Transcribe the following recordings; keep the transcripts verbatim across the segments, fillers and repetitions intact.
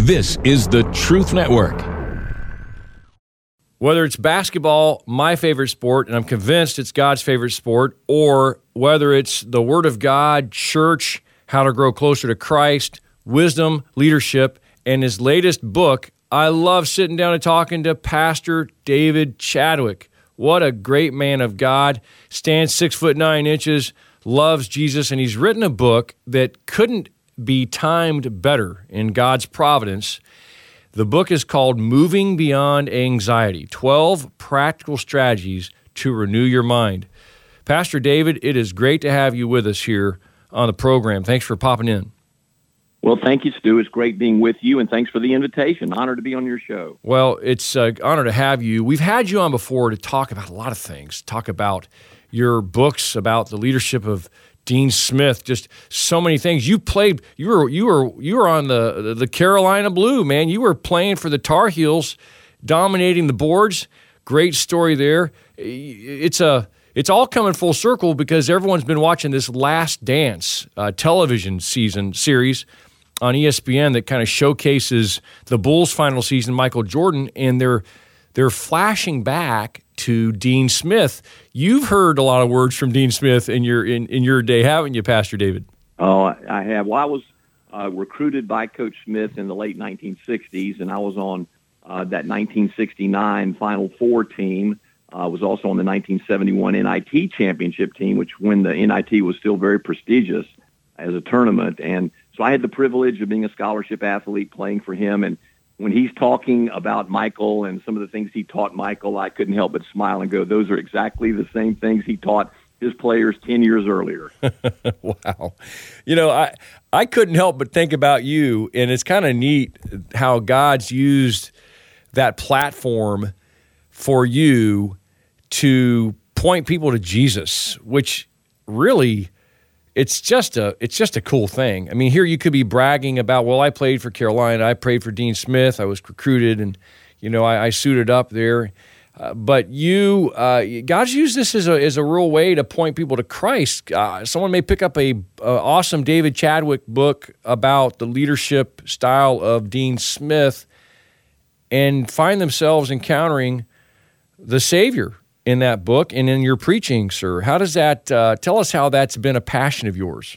This is the Truth Network. Whether it's basketball, my favorite sport, and I'm convinced it's God's favorite sport, or whether it's the Word of God, church, how to grow closer to Christ, wisdom, leadership, and his latest book, I love sitting down and talking to Pastor David Chadwick. What a great man of God, stands six foot nine inches, loves Jesus, and he's written a book that couldn't be timed better in God's providence. The book is called Moving Beyond Anxiety, twelve Practical Strategies to Renew Your Mind. Pastor David, it is great to have you with us here on the program. Thanks for popping in. Well, thank you, Stu. It's great being with you, and thanks for the invitation. Honored to be on your show. Well, it's an honor to have you. We've had you on before to talk about a lot of things, talk about your books, about the leadership of Dean Smith, just so many things. You played, you were you were you were on the the Carolina Blue, man. You were playing for the Tar Heels, dominating the boards. Great story there. It's a it's all coming full circle because everyone's been watching this Last Dance uh, television season series on E S P N that kind of showcases the Bulls' final season, Michael Jordan, and they're they're flashing back to Dean Smith. You've heard a lot of words from Dean Smith in your in, in your day, haven't you, Pastor David? Oh, I have. Well, I was uh, recruited by Coach Smith in the late nineteen sixties, and I was on uh, that nineteen sixty-nine Final Four team. I uh, was also on the nineteen seventy-one N I T championship team, which when the N I T was still very prestigious as a tournament. And so I had the privilege of being a scholarship athlete playing for him. And when he's talking about Michael and some of the things he taught Michael, I couldn't help but smile and go, those are exactly the same things he taught his players ten years earlier. Wow. You know, I I couldn't help but think about you, and it's kind of neat how God's used that platform for you to point people to Jesus, which really It's just a it's just a cool thing. I mean, here you could be bragging about, well, I played for Carolina, I played for Dean Smith, I was recruited, and you know, I, I suited up there. Uh, but you, uh, God's used this as a as a real way to point people to Christ. Uh, someone may pick up a, a awesome David Chadwick book about the leadership style of Dean Smith and find themselves encountering the Savior in that book and in your preaching, sir. How does that, uh, tell us how that's been a passion of yours?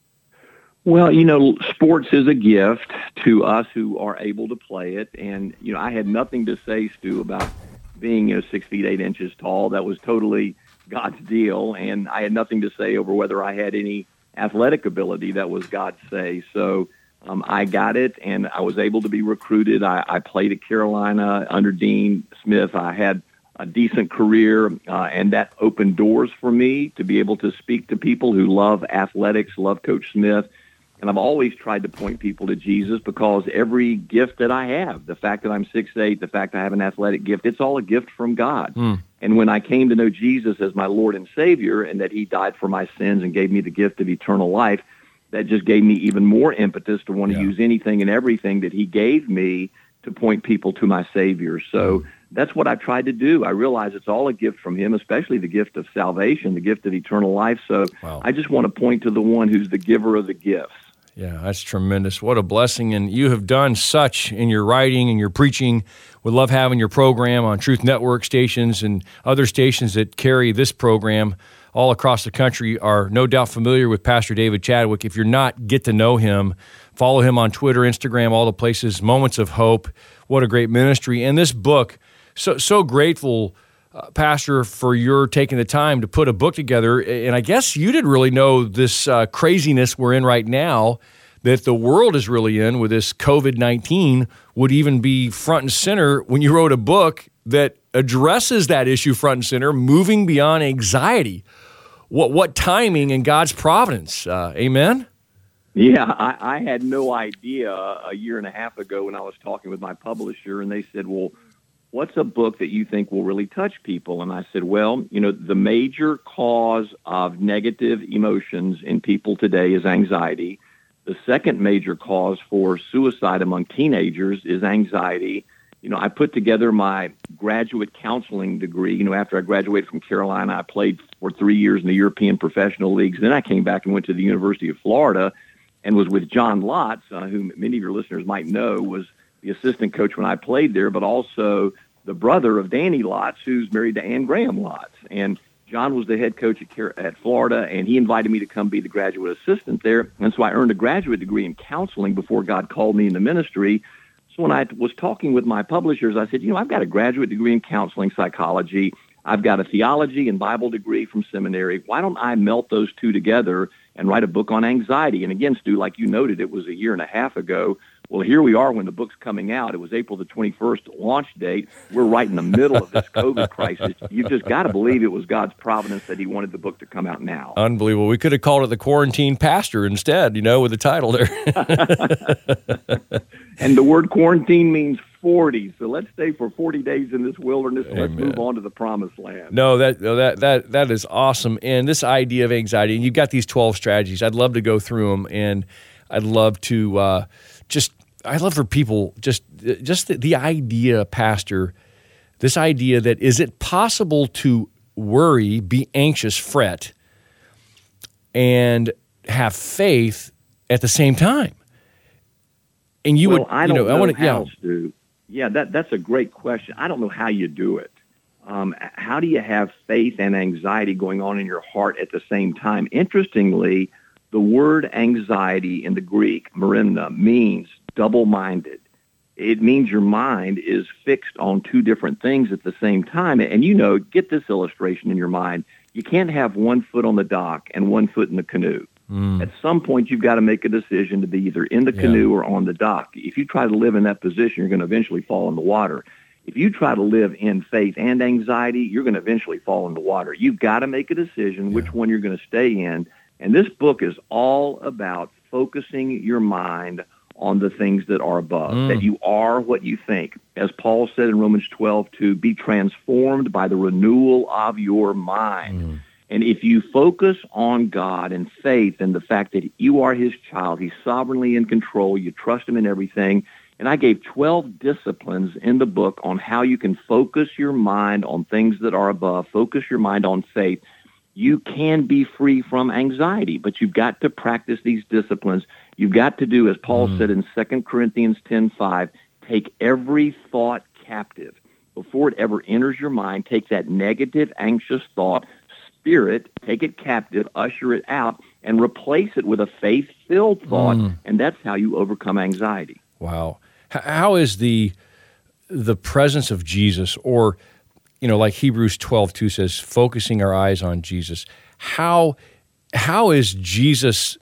Well, you know, sports is a gift to us who are able to play it. And, you know, I had nothing to say, Stu, about being, you know, six feet, eight inches tall. That was totally God's deal. And I had nothing to say over whether I had any athletic ability. That was God's say. So um, I got it, and I was able to be recruited. I, I played at Carolina under Dean Smith. I had a decent career, uh, and that opened doors for me to be able to speak to people who love athletics, love Coach Smith. And I've always tried to point people to Jesus because every gift that I have, the fact that I'm six eight, the fact I have an athletic gift, it's all a gift from God. Mm. And when I came to know Jesus as my Lord and Savior and that he died for my sins and gave me the gift of eternal life, that just gave me even more impetus to want to yeah. use anything and everything that he gave me to point people to my Savior. So mm. that's what I tried to do. I realize it's all a gift from him, especially the gift of salvation, the gift of eternal life. So wow. I just want to point to the one who's the giver of the gifts. Yeah, that's tremendous. What a blessing. And you have done such in your writing and your preaching. We love having your program on Truth Network stations, and other stations that carry this program all across the country are no doubt familiar with Pastor David Chadwick. If you're not, get to know him. Follow him on Twitter, Instagram, all the places. Moments of Hope. What a great ministry. And this book, so so grateful, uh, Pastor, for your taking the time to put a book together. And I guess you didn't really know this uh, craziness we're in right now that the world is really in with this covid nineteen would even be front and center when you wrote a book that addresses that issue front and center, moving beyond anxiety. What what timing and God's providence. Uh, amen? Yeah, I, I had no idea a year and a half ago when I was talking with my publisher, and they said, well, what's a book that you think will really touch people? And I said, well, you know, the major cause of negative emotions in people today is anxiety. The second major cause for suicide among teenagers is anxiety. You know, I put together my graduate counseling degree. You know, after I graduated from Carolina, I played for three years in the European professional leagues. Then I came back and went to the University of Florida. and was with John Lotz, uh, who many of your listeners might know was the assistant coach when I played there, but also the brother of Danny Lotz, who's married to Ann Graham Lotz. And John was the head coach at, at Florida, and he invited me to come be the graduate assistant there. And so I earned a graduate degree in counseling before God called me into ministry. So when I was talking with my publishers, I said, you know, I've got a graduate degree in counseling psychology. I've got a theology and Bible degree from seminary. Why don't I melt those two together and write a book on anxiety? And again, Stu, like you noted, it was a year and a half ago. Well, here we are when the book's coming out. It was April the twenty-first launch date. We're right in the middle of this COVID crisis. You've just got to believe it was God's providence that he wanted the book to come out now. Unbelievable. We could have called it The Quarantine Pastor instead, you know, with the title there. And the word quarantine means forty. So let's stay for forty days in this wilderness. And let's Amen. move on to the promised land. No, that no, that that that is awesome. And this idea of anxiety, and you've got these twelve strategies. I'd love to go through them, and I'd love to uh, just. I love for people just just the, the idea, Pastor. This idea that is it possible to worry, be anxious, fret, and have faith at the same time? And you well, would, I you don't know, know, I want to, how, yeah. Stu. Yeah, that that's a great question. I don't know how you do it. Um, how do you have faith and anxiety going on in your heart at the same time? Interestingly, the word anxiety in the Greek, merimna, means double-minded. It means your mind is fixed on two different things at the same time. And you know, get this illustration in your mind. You can't have one foot on the dock and one foot in the canoe. Mm. At some point, you've got to make a decision to be either in the yeah. canoe or on the dock. If you try to live in that position, you're going to eventually fall in the water. If you try to live in faith and anxiety, you're going to eventually fall in the water. You've got to make a decision yeah. which one you're going to stay in. And this book is all about focusing your mind on the things that are above, mm. that you are what you think. As Paul said in Romans twelve, to be transformed by the renewal of your mind. Mm. And if you focus on God and faith and the fact that you are his child, he's sovereignly in control, you trust him in everything. And I gave twelve disciplines in the book on how you can focus your mind on things that are above, focus your mind on faith. You can be free from anxiety, but you've got to practice these disciplines. You've got to do, as Paul mm. said in Second Corinthians ten five, take every thought captive. Before it ever enters your mind, take that negative, anxious thought, spirit, take it captive, usher it out, and replace it with a faith-filled thought, mm. and that's how you overcome anxiety. Wow. How is the the presence of Jesus, or you know, like Hebrews twelve two says, focusing our eyes on Jesus. How how is Jesus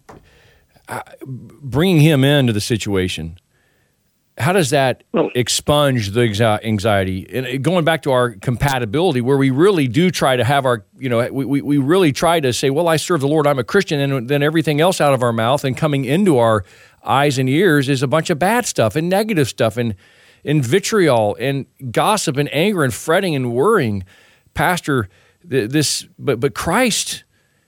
uh, bringing him into the situation? How does that well, expunge the anxiety? And going back to our compatibility, where we really do try to have our, you know, we, we really try to say, well, I serve the Lord, I'm a Christian, and then everything else out of our mouth and coming into our eyes and ears is a bunch of bad stuff and negative stuff and and vitriol and gossip and anger and fretting and worrying. Pastor, this, but but Christ,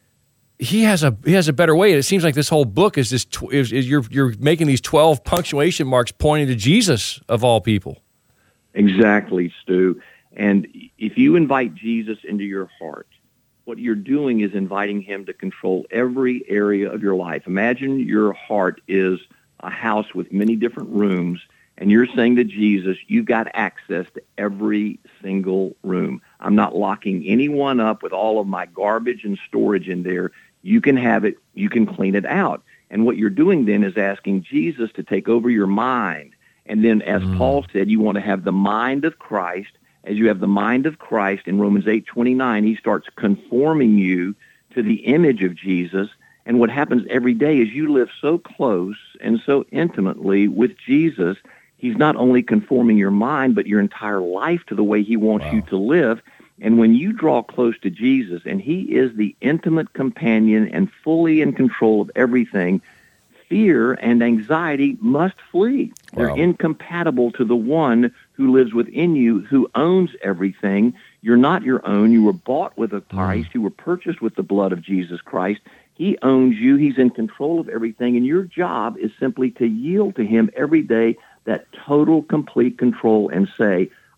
he has a he has a better way. It seems like this whole book is this is, is you're you're making these twelve punctuation marks pointing to Jesus of all people. Exactly, Stu. And if you invite Jesus into your heart, what you're doing is inviting him to control every area of your life. Imagine your heart is a house with many different rooms, and you're saying to Jesus, you've got access to every single room. I'm not locking anyone up with all of my garbage and storage in there. You can have it. You can clean it out. And what you're doing then is asking Jesus to take over your mind. And then, as mm. Paul said, you want to have the mind of Christ. As you have the mind of Christ in Romans eight twenty-nine, he starts conforming you to the image of Jesus. And what happens every day is you live so close and so intimately with Jesus. He's not only conforming your mind, but your entire life to the way he wants wow. you to live. And when you draw close to Jesus, and he is the intimate companion and fully in control of everything, fear and anxiety must flee. Wow. They're incompatible to the one who lives within you, who owns everything. You're not your own. You were bought with a price. Mm. You were purchased with the blood of Jesus Christ. He owns you. He's in control of everything. And your job is simply to yield to him every day that total, complete control and say,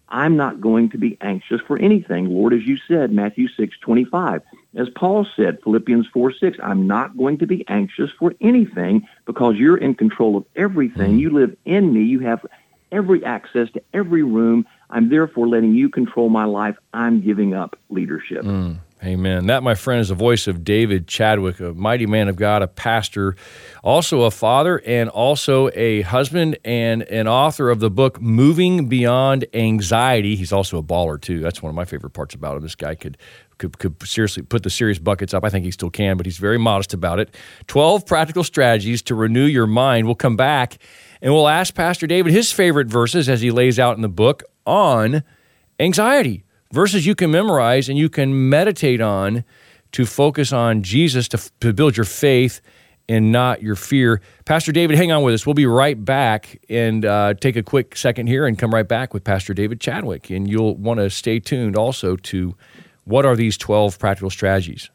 I'm not going to be anxious for anything. Lord, as you said, Matthew six twenty-five. As Paul said, Philippians four six, I'm not going to be anxious for anything because you're in control of everything. Mm. You live in me. You have every access to every room. I'm therefore letting you control my life. I'm giving up leadership. Mm. Amen. That, my friend, is the voice of David Chadwick, a mighty man of God, a pastor, also a father, and also a husband and an author of the book Moving Beyond Anxiety. He's also a baller, too. That's one of my favorite parts about him. This guy could could, could seriously put the serious buckets up. I think he still can, but he's very modest about it. twelve practical strategies to renew your mind. We'll come back, and we'll ask Pastor David his favorite verses as he lays out in the book on anxiety. Verses you can memorize and you can meditate on to focus on Jesus, to, to build your faith and not your fear. Pastor David, hang on with us. We'll be right back and uh, take a quick second here and come right back with Pastor David Chadwick. And you'll want to stay tuned also to what are these twelve practical strategies.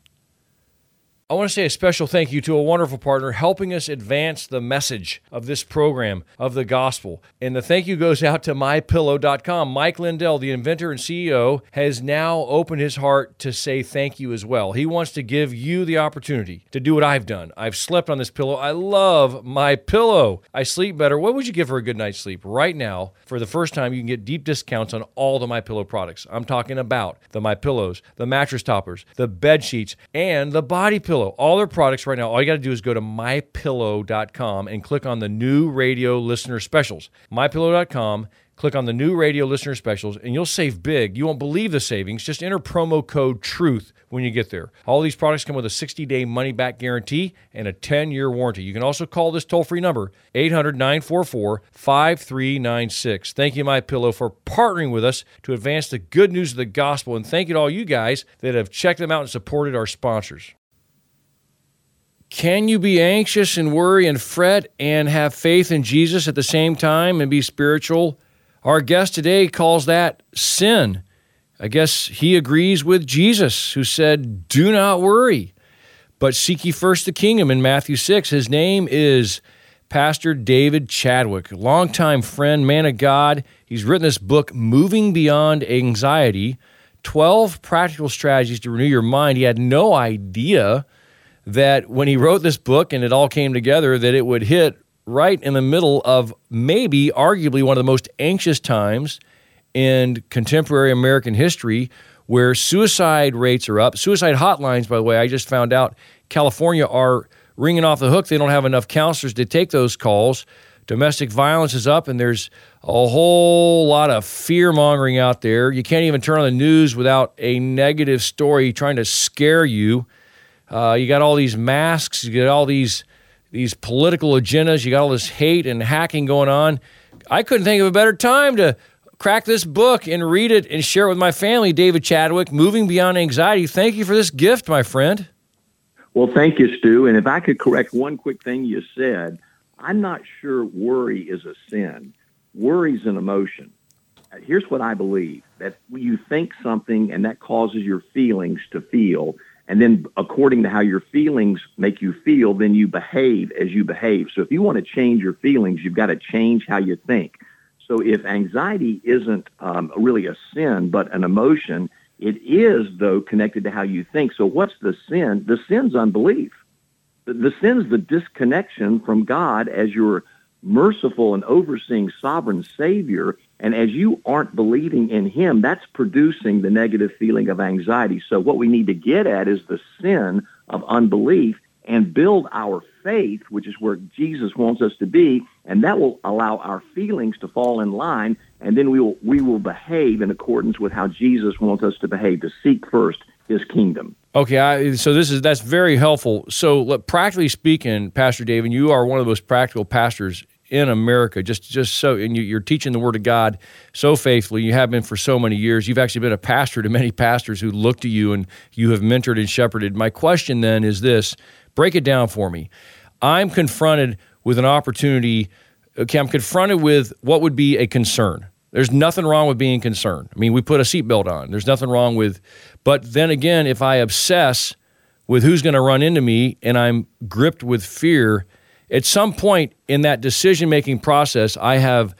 I want to say a special thank you to a wonderful partner helping us advance the message of this program of the gospel. And the thank you goes out to my pillow dot com. Mike Lindell, the inventor and C E O, has now opened his heart to say thank you as well. He wants to give you the opportunity to do what I've done. I've slept on this pillow. I love my pillow. I sleep better. What would you give for a good night's sleep? Right now, for the first time, you can get deep discounts on all the MyPillow products. I'm talking about the MyPillows, the mattress toppers, the bed sheets, and the body pillow. All their products right now, all you got to do is go to my pillow dot com and click on the new radio listener specials. my pillow dot com, click on the new radio listener specials, and you'll save big. You won't believe the savings. Just enter promo code TRUTH when you get there. All these products come with a sixty-day money-back guarantee and a ten-year warranty. You can also call this toll-free number, eight hundred, nine four four, five three nine six. Thank you, MyPillow, for partnering with us to advance the good news of the gospel, and thank you to all you guys that have checked them out and supported our sponsors. Can you be anxious and worry and fret and have faith in Jesus at the same time and be spiritual? Our guest today calls that sin. I guess he agrees with Jesus, who said, do not worry, but seek ye first the kingdom in Matthew six. His name is Pastor David Chadwick, longtime friend, man of God. He's written this book, Moving Beyond Anxiety, twelve practical strategies to renew your mind. He had no idea that when he wrote this book and it all came together, that it would hit right in the middle of maybe arguably one of the most anxious times in contemporary American history, where suicide rates are up. Suicide hotlines, by the way, I just found out California are ringing off the hook. They don't have enough counselors to take those calls. Domestic violence is up, and there's a whole lot of fear-mongering out there. You can't even turn on the news without a negative story trying to scare you. Uh, you got all these masks, you got all these these political agendas, you got all this hate and hacking going on. I couldn't think of a better time to crack this book and read it and share it with my family. David Chadwick, Moving Beyond Anxiety. Thank you for this gift, my friend. Well, thank you, Stu. And if I could correct one quick thing you said, I'm not sure worry is a sin. Worry's an emotion. Here's what I believe, that you think something and that causes your feelings to feel. And then according to how your feelings make you feel, then you behave as you behave. So if you want to change your feelings, you've got to change how you think. So if anxiety isn't um, really a sin, but an emotion, it is, though, connected to how you think. So what's the sin? The sin's unbelief. The, the sin's the disconnection from God as your merciful and overseeing sovereign Savior. And as you aren't believing in him, that's producing the negative feeling of anxiety. So what we need to get at is the sin of unbelief and build our faith, which is where Jesus wants us to be, and that will allow our feelings to fall in line, and then we will we will behave in accordance with how Jesus wants us to behave, to seek first his kingdom. Okay, I, so this is that's very helpful. So look, practically speaking, Pastor David, you are one of the most practical pastors in America, just just so, and you, you're teaching the Word of God so faithfully. You have been for so many years. You've actually been a pastor to many pastors who look to you, and you have mentored and shepherded. My question then is this: break it down for me. I'm confronted with an opportunity. Okay, I'm confronted with what would be a concern. There's nothing wrong with being concerned. I mean, we put a seatbelt on. There's nothing wrong with, but then again, if I obsess with who's going to run into me and I'm gripped with fear, at some point in that decision-making process, I have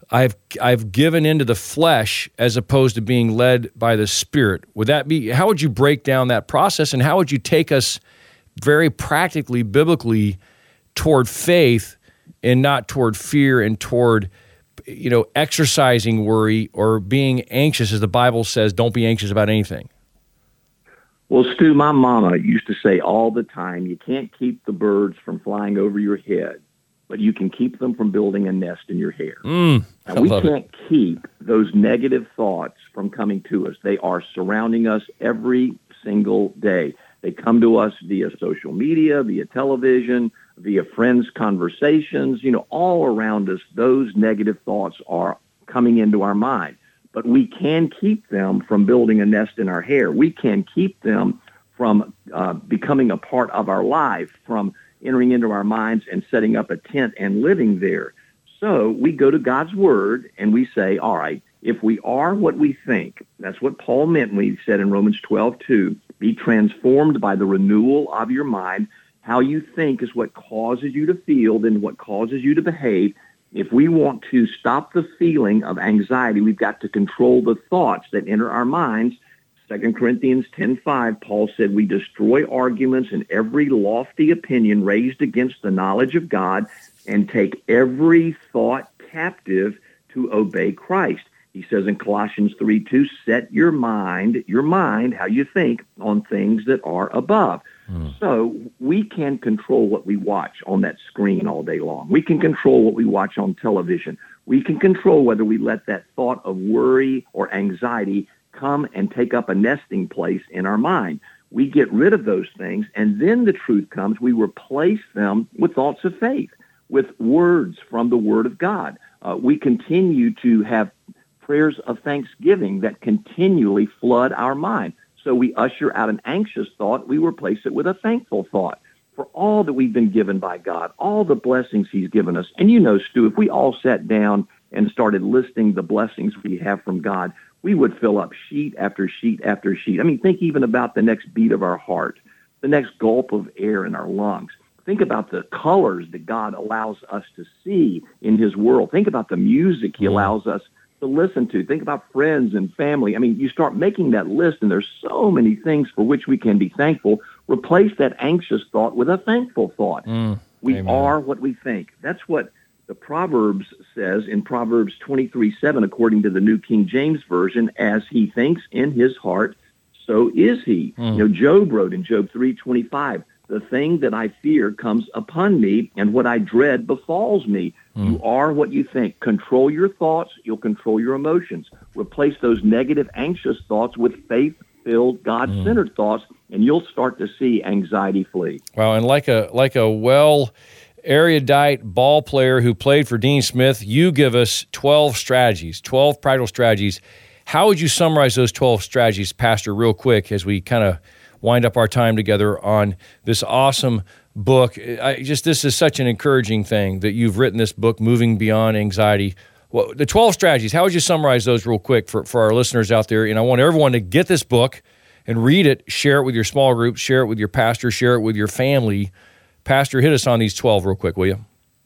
I've I've given into the flesh as opposed to being led by the Spirit. Would that be, how would you break down that process, and how would you take us very practically, biblically, toward faith and not toward fear and toward, you know, exercising worry or being anxious, as the Bible says, don't be anxious about anything? Well, Stu, my mama used to say all the time, you can't keep the birds from flying over your head, but you can keep them from building a nest in your hair. Mm, now, we can't it. keep those negative thoughts from coming to us. They are surrounding us every single day. They come to us via social media, via television, via friends' conversations. You know, all around us, those negative thoughts are coming into our mind. But we can keep them from building a nest in our hair. We can keep them from uh, becoming a part of our life, from entering into our minds and setting up a tent and living there. So we go to God's Word and we say, all right, if we are what we think, that's what Paul meant when he said in Romans twelve two, be transformed by the renewal of your mind. How you think is what causes you to feel, then what causes you to behave. If we want to stop the feeling of anxiety, we've got to control the thoughts that enter our minds. Second Corinthians ten five, Paul said, we destroy arguments and every lofty opinion raised against the knowledge of God and take every thought captive to obey Christ. He says in Colossians three two, set your mind, your mind, how you think, on things that are above. Mm. So we can control what we watch on that screen all day long. We can control what we watch on television. We can control whether we let that thought of worry or anxiety come and take up a nesting place in our mind. We get rid of those things, and then the truth comes. We replace them with thoughts of faith, with words from the Word of God. Uh, we continue to have prayers of thanksgiving that continually flood our mind. So we usher out an anxious thought. We replace it with a thankful thought for all that we've been given by God, all the blessings He's given us. And you know, Stu, if we all sat down and started listing the blessings we have from God, we would fill up sheet after sheet after sheet. I mean, think even about the next beat of our heart, the next gulp of air in our lungs. Think about the colors that God allows us to see in His world. Think about the music He allows us to listen to. Think about friends and family. I mean, you start making that list, and there's so many things for which we can be thankful. Replace that anxious thought with a thankful thought. Mm, we amen. Are what we think. That's what the Proverbs says in Proverbs twenty-three seven, according to the New King James Version, as he thinks in his heart, so is he. Mm. You know, Job wrote in Job three twenty-five, the thing that I fear comes upon me, and what I dread befalls me. Mm. You are what you think. Control your thoughts. You'll control your emotions. Replace those negative, anxious thoughts with faith-filled, God-centered mm. thoughts, and you'll start to see anxiety flee. Wow, and like a like a well erudite ball player who played for Dean Smith, you give us twelve strategies, twelve practical strategies. How would you summarize those twelve strategies, Pastor, real quick, as we kind of wind up our time together on this awesome book? I just this is such an encouraging thing that you've written this book, Moving Beyond Anxiety. Well, the twelve strategies, how would you summarize those real quick for, for our listeners out there? And I want everyone to get this book and read it, share it with your small group, share it with your pastor, share it with your family. Pastor, hit us on these twelve real quick, will you?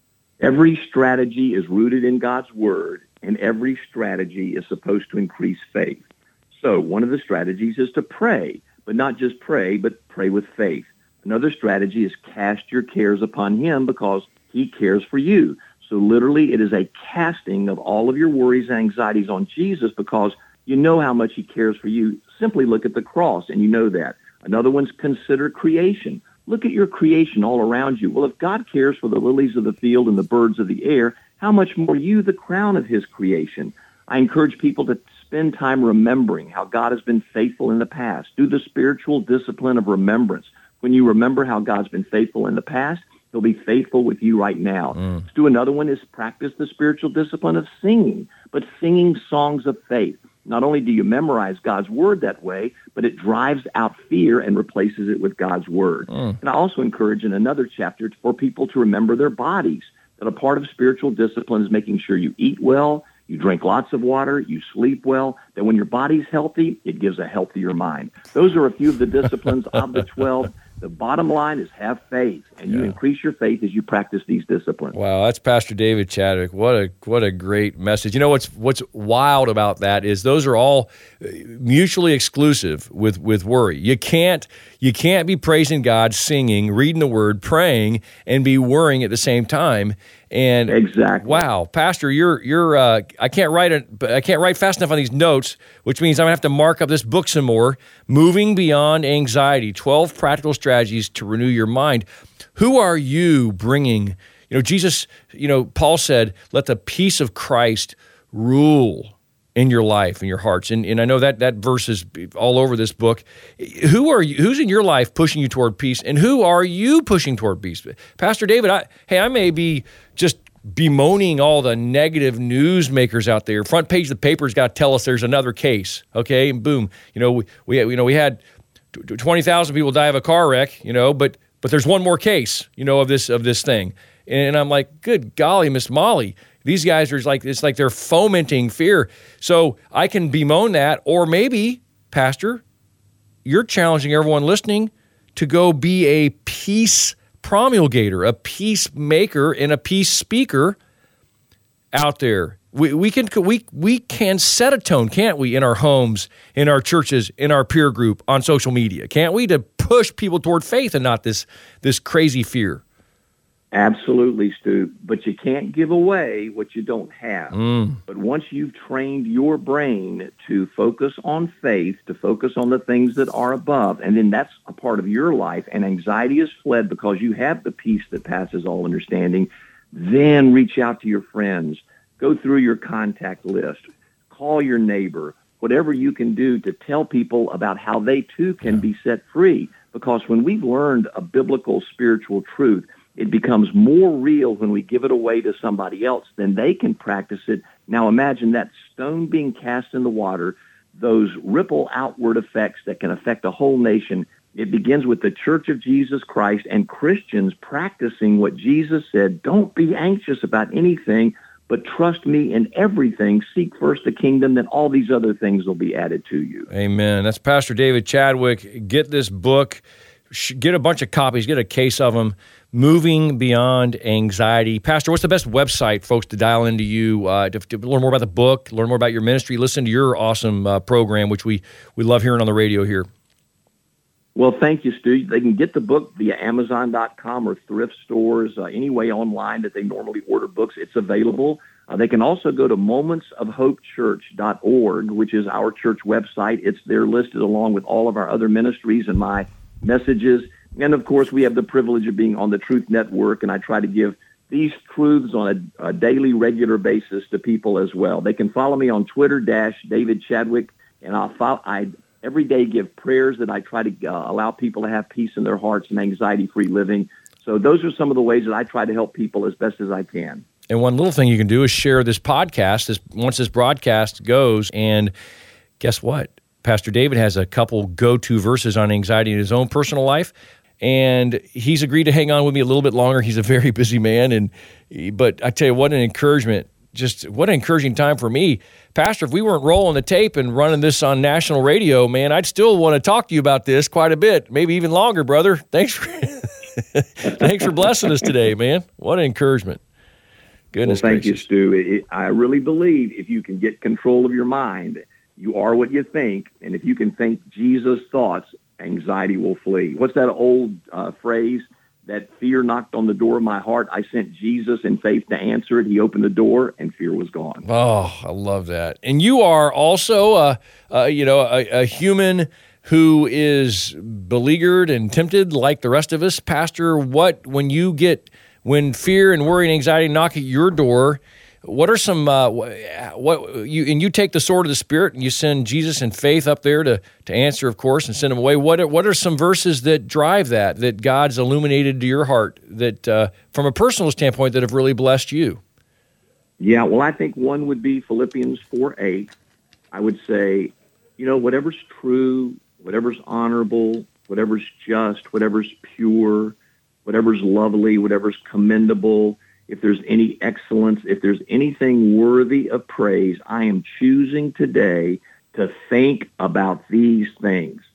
Every strategy is rooted in God's Word, and every strategy is supposed to increase faith. So one of the strategies is to pray, but not just pray, but pray with faith. Another strategy is cast your cares upon Him because He cares for you. So literally, it is a casting of all of your worries and anxieties on Jesus because you know how much He cares for you. Simply look at the cross, and you know that. Another one's consider creation. Look at your creation all around you. Well, if God cares for the lilies of the field and the birds of the air, how much more you, the crown of His creation? I encourage people to spend time remembering how God has been faithful in the past. Do the spiritual discipline of remembrance. When you remember how God's been faithful in the past, He'll be faithful with you right now. Mm. Let's do another one is practice the spiritual discipline of singing, but singing songs of faith. Not only do you memorize God's Word that way, but it drives out fear and replaces it with God's Word. Mm. And I also encourage in another chapter for people to remember their bodies, that a part of spiritual discipline is making sure you eat well, you drink lots of water, you sleep well, that when your body's healthy, it gives a healthier mind. Those are a few of the disciplines of the twelve. The bottom line is have faith, and Yeah. you increase your faith as you practice these disciplines. Wow, that's Pastor David Chadwick. What a what a great message. You know what's what's wild about that is those are all mutually exclusive with with worry. You can't you can't be praising God, singing, reading the Word, praying, and be worrying at the same time. And Exactly. wow, Pastor, you're you're uh, I can't write it, I can't write fast enough on these notes, which means I'm gonna have to mark up this book some more. Moving Beyond Anxiety: twelve Practical Strategies to Renew Your Mind. Who are you bringing? You know, Jesus. You know, Paul said, "Let the peace of Christ rule in your life, in your hearts." And and I know that that verse is all over this book. Who are you? Who's in your life pushing you toward peace, and who are you pushing toward peace? Pastor David, I, hey, I may be just bemoaning all the negative newsmakers out there. Front page of the paper's got to tell us there's another case, okay? And boom, you know, we, we you know we had twenty thousand people die of a car wreck, you know, but but there's one more case, you know, of this of this thing. And I'm like, good golly, Miss Molly, these guys are like, it's like they're fomenting fear. So I can bemoan that, or maybe, Pastor, you're challenging everyone listening to go be a peace promulgator, a peacemaker, and a peace speaker out there. We we can we we can set a tone, can't we, in our homes, in our churches, in our peer group, on social media, can't we, to push people toward faith and not this this crazy fear? Absolutely, Stu. But you can't give away what you don't have. Mm. But once you've trained your brain to focus on faith, to focus on the things that are above, and then that's a part of your life, and anxiety is fled because you have the peace that passes all understanding, then reach out to your friends. Go through your contact list. Call your neighbor. Whatever you can do to tell people about how they too can Yeah. be set free. Because when we've learned a biblical spiritual truth, it becomes more real when we give it away to somebody else, then they can practice it. Now imagine that stone being cast in the water, those ripple outward effects that can affect a whole nation. It begins with the Church of Jesus Christ and Christians practicing what Jesus said: don't be anxious about anything, but trust me in everything. Seek first the kingdom, then all these other things will be added to you. Amen. That's Pastor David Chadwick. Get this book. Get a bunch of copies. Get a case of them. Moving Beyond Anxiety. Pastor, what's the best website, folks, to dial into you, uh, to, to learn more about the book, learn more about your ministry, listen to your awesome uh, program, which we, we love hearing on the radio here? Well, thank you, Stu. They can get the book via Amazon dot com or thrift stores, uh, any way online that they normally order books. It's available. Uh, they can also go to moments of hope church dot org, which is our church website. It's there listed along with all of our other ministries and my messages. And, of course, we have the privilege of being on the Truth Network, and I try to give these truths on a, a daily, regular basis to people as well. They can follow me on Twitter, dash David Chadwick, and I'll follow, I every day give prayers that I try to uh, allow people to have peace in their hearts and anxiety-free living. So those are some of the ways that I try to help people as best as I can. And one little thing you can do is share this podcast. This, once this broadcast goes, and guess what? Pastor David has a couple go-to verses on anxiety in his own personal life, and he's agreed to hang on with me a little bit longer. He's a very busy man, and but I tell you, what an encouragement. Just what an encouraging time for me. Pastor, if we weren't rolling the tape and running this on national radio, man, I'd still want to talk to you about this quite a bit, maybe even longer, brother. Thanks for thanks for blessing us today, man. What an encouragement. Goodness well, thank gracious. you, Stu. It, it, I really believe if you can get control of your mind, you are what you think, and if you can think Jesus' thoughts, anxiety will flee. What's that old uh, phrase? That fear knocked on the door of my heart. I sent Jesus in faith to answer it. He opened the door, and fear was gone. Oh, I love that. And you are also, a, a, you know, a, a human who is beleaguered and tempted like the rest of us. Pastor, what when you get when fear and worry and anxiety knock at your door? What are some, uh, what you, and you take the sword of the Spirit and you send Jesus in faith up there to, to answer, of course, and send him away. What are, what are some verses that drive that, that God's illuminated to your heart, that uh, from a personal standpoint, that have really blessed you? Yeah, well, I think one would be Philippians four eight. I would say, you know, whatever's true, whatever's honorable, whatever's just, whatever's pure, whatever's lovely, whatever's commendable, if there's any excellence, if there's anything worthy of praise, I am choosing today to think about these things.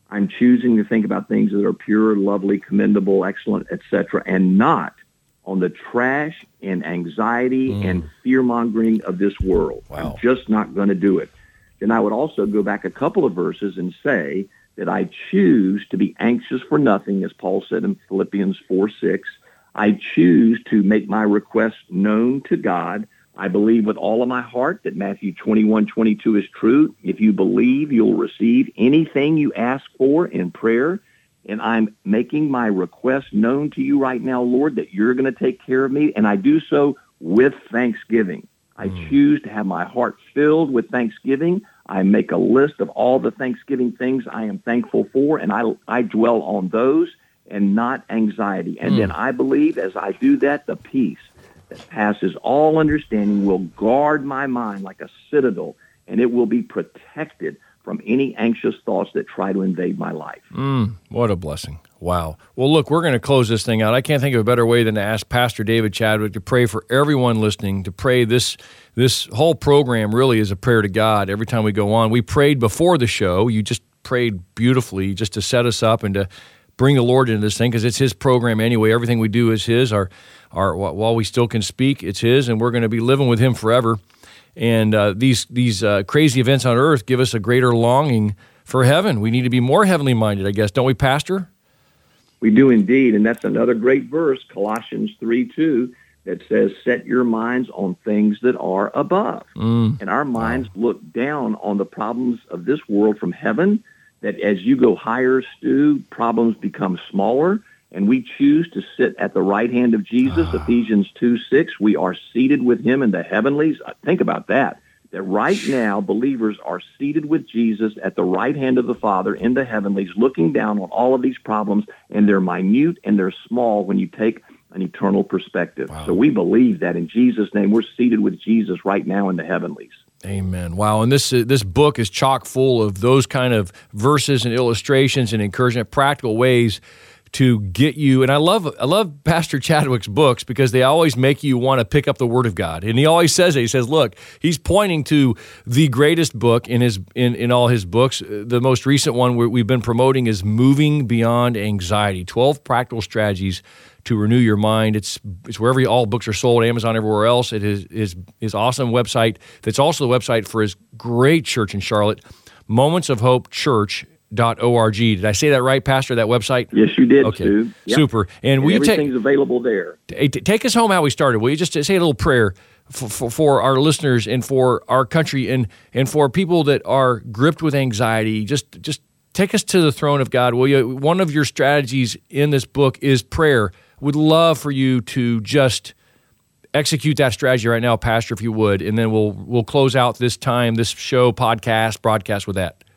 I'm choosing to think about things that are pure, lovely, commendable, excellent, et cetera, and not on the trash and anxiety mm. and fear-mongering of this world. Wow. I'm just not going to do it. Then I would also go back a couple of verses and say that I choose to be anxious for nothing, as Paul said in Philippians four six. I choose to make my requests known to God. I believe with all of my heart that Matthew twenty-one twenty-two is true. If you believe, you'll receive anything you ask for in prayer. And I'm making my request known to you right now, Lord, that you're going to take care of me. And I do so with thanksgiving. I mm. choose to have my heart filled with thanksgiving. I make a list of all the Thanksgiving things I am thankful for, and I, I dwell on those and not anxiety. And mm. then I believe as I do that, the peace that passes all understanding will guard my mind like a citadel, and it will be protected from any anxious thoughts that try to invade my life. Mm, what a blessing. Wow. Well, look, we're going to close this thing out. I can't think of a better way than to ask Pastor David Chadwick to pray for everyone listening, to pray this this whole program really is a prayer to God every time we go on. We prayed before the show. You just prayed beautifully just to set us up and to bring the Lord into this thing because it's his program anyway. Everything we do is his. Our, our, while we still can speak, it's his, and we're going to be living with him forever. And uh, these these uh, crazy events on earth give us a greater longing for heaven. We need to be more heavenly minded, I guess. Don't we, Pastor? We do indeed. And that's another great verse, Colossians three two, that says, set your minds on things that are above. Mm. And our minds wow. look down on the problems of this world from heaven, that as you go higher, Stu, problems become smaller. And we choose to sit at the right hand of Jesus, ah. Ephesians two six. We are seated with him in the heavenlies. Think about that, that right now believers are seated with Jesus at the right hand of the Father in the heavenlies, looking down on all of these problems, and they're minute and they're small when you take an eternal perspective. Wow. So we believe that in Jesus' name, we're seated with Jesus right now in the heavenlies. Amen. Wow. And this uh, this book is chock full of those kind of verses and illustrations and encouragement, practical ways to get you, and I love I love Pastor Chadwick's books because they always make you want to pick up the Word of God. And he always says it. He says, look, he's pointing to the greatest book in his in, in all his books. The most recent one we've been promoting is Moving Beyond Anxiety, twelve Practical Strategies to Renew Your Mind. It's it's wherever all books are sold, Amazon, everywhere else. It is his, his awesome website that's also the website for his great church in Charlotte, Moments of Hope Church. Dot org. Did I say that right, Pastor? That website? Yes, you did. Okay, Stu. Yep. Super. And, and will you everything's take, available there. T- take us home how we started. Will you just say a little prayer for, for, for our listeners and for our country and and for people that are gripped with anxiety? Just just take us to the throne of God, will you? One of your strategies in this book is prayer. Would love for you to just execute that strategy right now, Pastor, if you would, and then we'll we'll close out this time, this show, podcast, broadcast with that.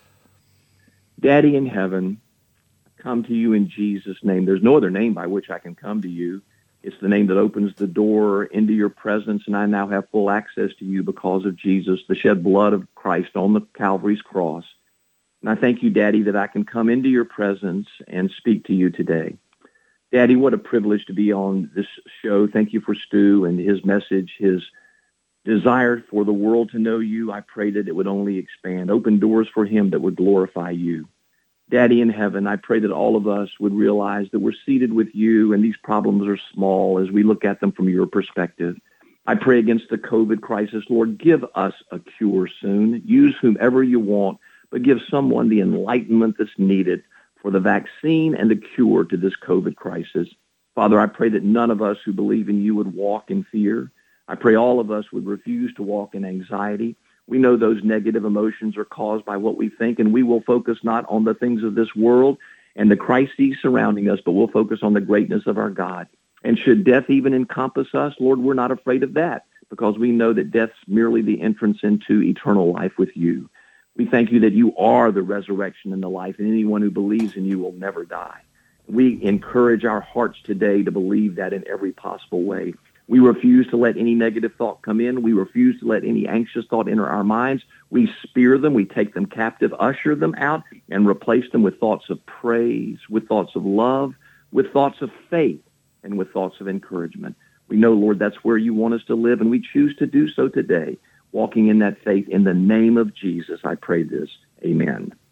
Daddy in heaven, I come to you in Jesus' name. There's no other name by which I can come to you. It's the name that opens the door into your presence, and I now have full access to you because of Jesus, the shed blood of Christ on the Calvary's cross. And I thank you, Daddy, that I can come into your presence and speak to you today. Daddy, what a privilege to be on this show. Thank you for Stu and his message, his desire for the world to know you. I pray that it would only expand, open doors for him that would glorify you. Daddy in heaven, I pray that all of us would realize that we're seated with you and these problems are small as we look at them from your perspective. I pray against the COVID crisis. Lord, give us a cure soon. Use whomever you want, but give someone the enlightenment that's needed for the vaccine and the cure to this COVID crisis. Father, I pray that none of us who believe in you would walk in fear. I pray all of us would refuse to walk in anxiety. We know those negative emotions are caused by what we think, and we will focus not on the things of this world and the crises surrounding us, but we'll focus on the greatness of our God. And should death even encompass us, Lord, we're not afraid of that because we know that death's merely the entrance into eternal life with you. We thank you that you are the resurrection and the life, and anyone who believes in you will never die. We encourage our hearts today to believe that in every possible way. We refuse to let any negative thought come in. We refuse to let any anxious thought enter our minds. We spear them. We take them captive, usher them out, and replace them with thoughts of praise, with thoughts of love, with thoughts of faith, and with thoughts of encouragement. We know, Lord, that's where you want us to live, and we choose to do so today, walking in that faith. In the name of Jesus, I pray this. Amen.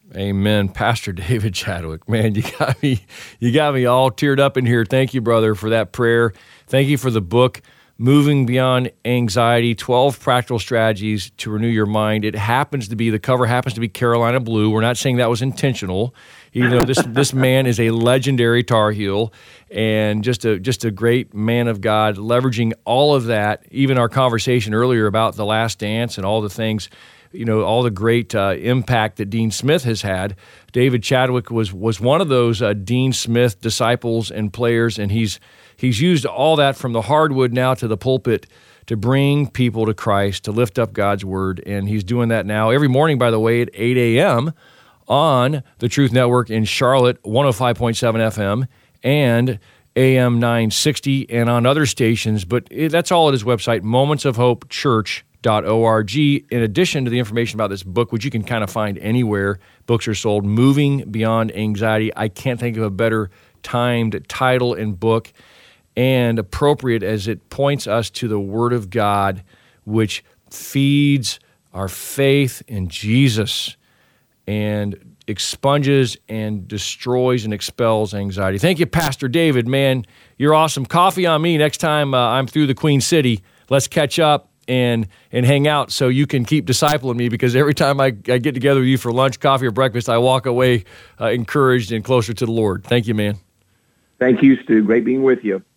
Amen. Pastor David Chadwick, man, you got me, you got me all teared up in here. Thank you, brother, for that prayer. Thank you for the book, Moving Beyond Anxiety, twelve Practical Strategies to Renew Your Mind. It happens to be, the cover happens to be Carolina blue. We're not saying that was intentional, even though this this man is a legendary Tar Heel and just a just a great man of God, leveraging all of that, even our conversation earlier about The Last Dance and all the things, you know, all the great uh, impact that Dean Smith has had. David Chadwick was was one of those uh, Dean Smith disciples and players, and he's He's used all that from the hardwood now to the pulpit to bring people to Christ, to lift up God's word. And he's doing that now every morning, by the way, at eight a.m. on the Truth Network in Charlotte, one oh five point seven F M, and A M nine sixty, and on other stations. But it, that's all at his website, moments of hope church dot org. In addition to the information about this book, which you can kind of find anywhere books are sold, Moving Beyond Anxiety. I can't think of a better timed title and book, and appropriate as it points us to the Word of God, which feeds our faith in Jesus and expunges and destroys and expels anxiety. Thank you, Pastor David. Man, you're awesome. Coffee on me next time uh, I'm through the Queen City. Let's catch up and and hang out so you can keep discipling me, because every time I, I get together with you for lunch, coffee, or breakfast, I walk away uh, encouraged and closer to the Lord. Thank you, man. Thank you, Stu. Great being with you.